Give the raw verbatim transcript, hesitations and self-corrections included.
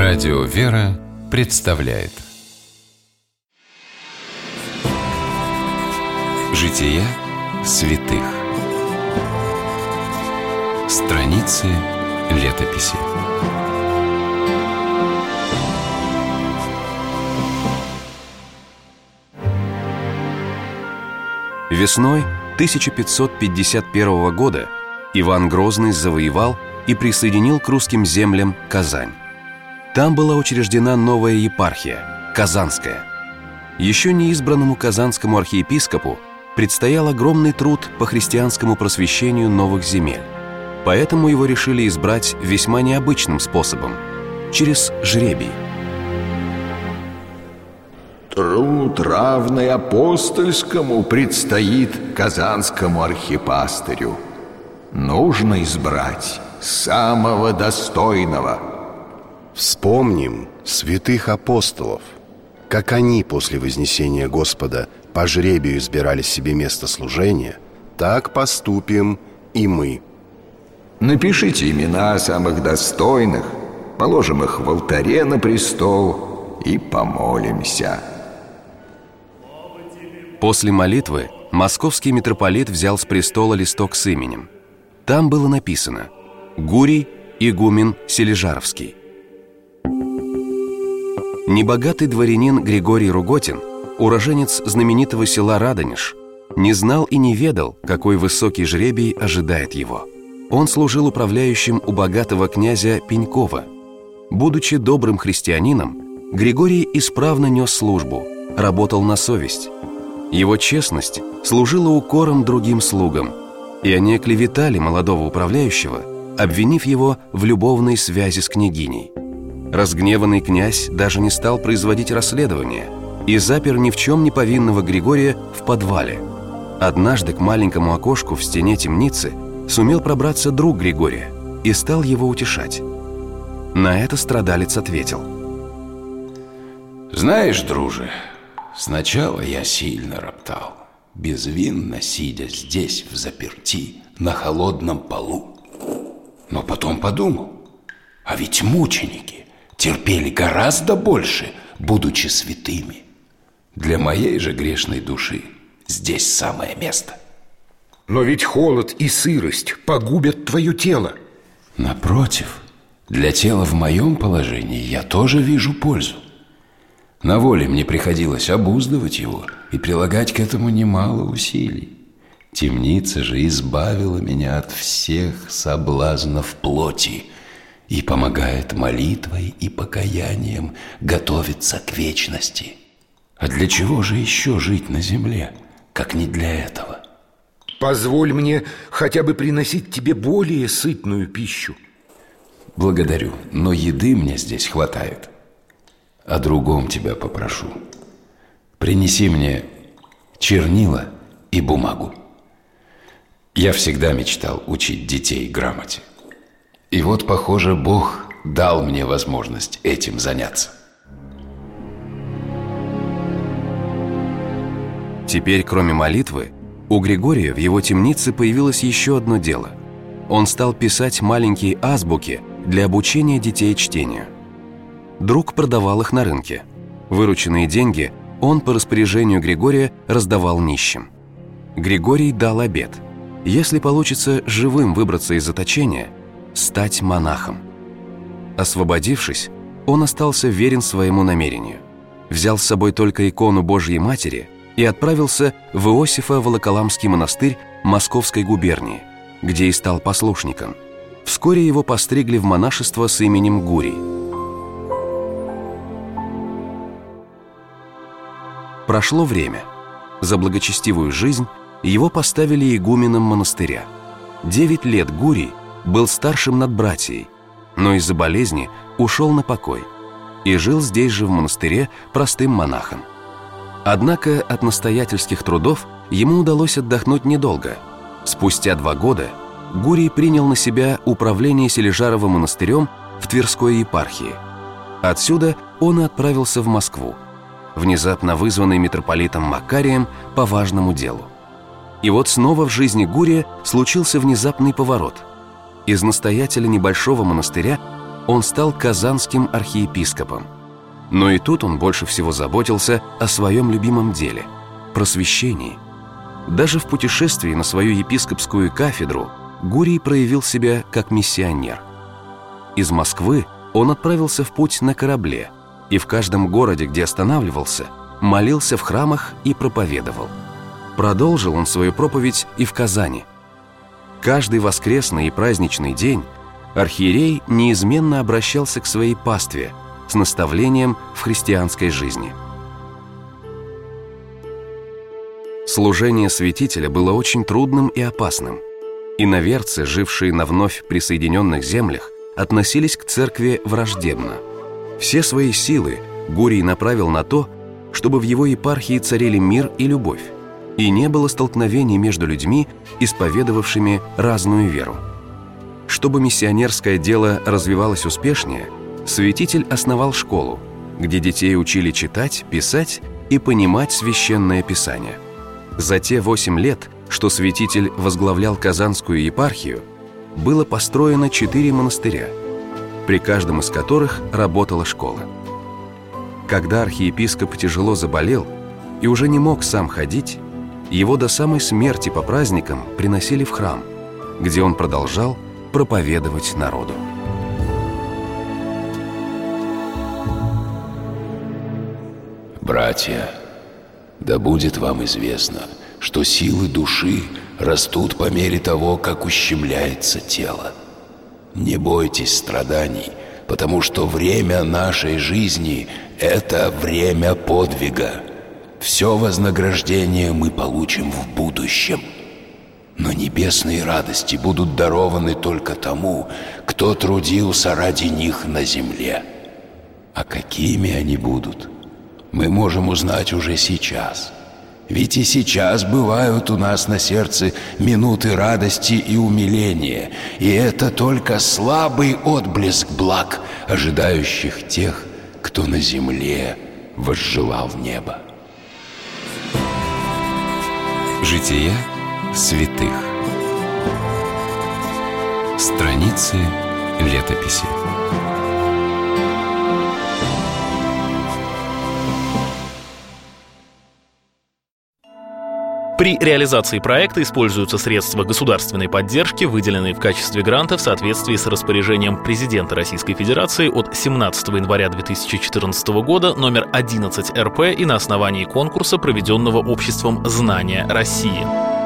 Радио «Вера» представляет Жития святых. Страницы летописи. Весной тысяча пятьсот пятьдесят первого года Иван Грозный завоевал и присоединил к русским землям Казань. Там была учреждена новая епархия – Казанская. Еще неизбранному казанскому архиепископу предстоял огромный труд по христианскому просвещению новых земель. Поэтому его решили избрать весьма необычным способом – через жребий. Труд, равный апостольскому, предстоит казанскому архипастырю. Нужно избрать самого достойного. Вспомним святых апостолов, как они после вознесения Господа по жребию избирали себе место служения, так поступим и мы. Напишите имена самых достойных, положим их в алтаре на престол и помолимся. После молитвы московский митрополит взял с престола листок с именем. Там было написано: Гурий, игумен Сележаровский. Небогатый дворянин Григорий Руготин, уроженец знаменитого села Радонеж, не знал и не ведал, какой высокий жребий ожидает его. Он служил управляющим у богатого князя Пенькова. Будучи добрым христианином, Григорий исправно нес службу, работал на совесть. Его честность служила укором другим слугам, и они оклеветали молодого управляющего, обвинив его в любовной связи с княгиней. Разгневанный князь даже не стал производить расследование и запер ни в чем не повинного Григория в подвале. Однажды к маленькому окошку в стене темницы сумел пробраться друг Григория и стал его утешать. На это страдалец ответил: «Знаешь, друже, сначала я сильно роптал, безвинно сидя здесь взаперти на холодном полу. Но потом подумал, а ведь мученики терпели гораздо больше, будучи святыми. Для моей же грешной души здесь самое место». Но ведь холод и сырость погубят твое тело. Напротив, для тела в моем положении я тоже вижу пользу. На воле мне приходилось обуздывать его и прилагать к этому немало усилий. Темница же избавила меня от всех соблазнов плоти и помогает молитвой и покаянием готовиться к вечности. А для чего же еще жить на земле, как не для этого? Позволь мне хотя бы приносить тебе более сытную пищу. Благодарю, но еды мне здесь хватает. О другом тебя попрошу. Принеси мне чернила и бумагу. Я всегда мечтал учить детей грамоте. И вот, похоже, Бог дал мне возможность этим заняться. Теперь, кроме молитвы, у Григория в его темнице появилось еще одно дело. Он стал писать маленькие азбуки для обучения детей чтению. Друг продавал их на рынке. Вырученные деньги он по распоряжению Григория раздавал нищим. Григорий дал обет: если получится живым выбраться из заточения, стать монахом. Освободившись, он остался верен своему намерению. Взял с собой только икону Божьей Матери и отправился в Иосифо-Волоколамский монастырь Московской губернии, где и стал послушником. Вскоре его постригли в монашество с именем Гурий. Прошло время. За благочестивую жизнь его поставили игуменом монастыря. Девять лет Гурий был старшим над братьей, но из-за болезни ушел на покой и жил здесь же в монастыре простым монахом. Однако от настоятельских трудов ему удалось отдохнуть недолго. Спустя два года Гурий принял на себя управление Сележаровым монастырем в Тверской епархии. Отсюда он и отправился в Москву, внезапно вызванный митрополитом Макарием по важному делу. И вот снова в жизни Гурия случился внезапный поворот. Из настоятеля небольшого монастыря он стал казанским архиепископом. Но и тут он больше всего заботился о своем любимом деле – просвещении. Даже в путешествии на свою епископскую кафедру Гурий проявил себя как миссионер. Из Москвы он отправился в путь на корабле и в каждом городе, где останавливался, молился в храмах и проповедовал. Продолжил он свою проповедь и в Казани. Каждый воскресный и праздничный день архиерей неизменно обращался к своей пастве с наставлением в христианской жизни. Служение святителя было очень трудным и опасным. Иноверцы, жившие на вновь присоединенных землях, относились к церкви враждебно. Все свои силы Гурий направил на то, чтобы в его епархии царили мир и любовь, и не было столкновений между людьми, исповедовавшими разную веру. Чтобы миссионерское дело развивалось успешнее, святитель основал школу, где детей учили читать, писать и понимать священное писание. За те восемь лет, что святитель возглавлял Казанскую епархию, было построено четыре монастыря, при каждом из которых работала школа. Когда архиепископ тяжело заболел и уже не мог сам ходить, его до самой смерти по праздникам приносили в храм, где он продолжал проповедовать народу. Братья, да будет вам известно, что силы души растут по мере того, как ущемляется тело. Не бойтесь страданий, потому что время нашей жизни – это время подвига. Все вознаграждение мы получим в будущем. Но небесные радости будут дарованы только тому, кто трудился ради них на земле. А какими они будут, мы можем узнать уже сейчас. Ведь и сейчас бывают у нас на сердце минуты радости и умиления, и это только слабый отблеск благ, ожидающих тех, кто на земле возжелал неба. Жития святых. Страницы летописи. При реализации проекта используются средства государственной поддержки, выделенные в качестве гранта в соответствии с распоряжением президента Российской Федерации от семнадцатого января две тысячи четырнадцатого года номер одиннадцать эр пэ и на основании конкурса, проведенного обществом «Знания России».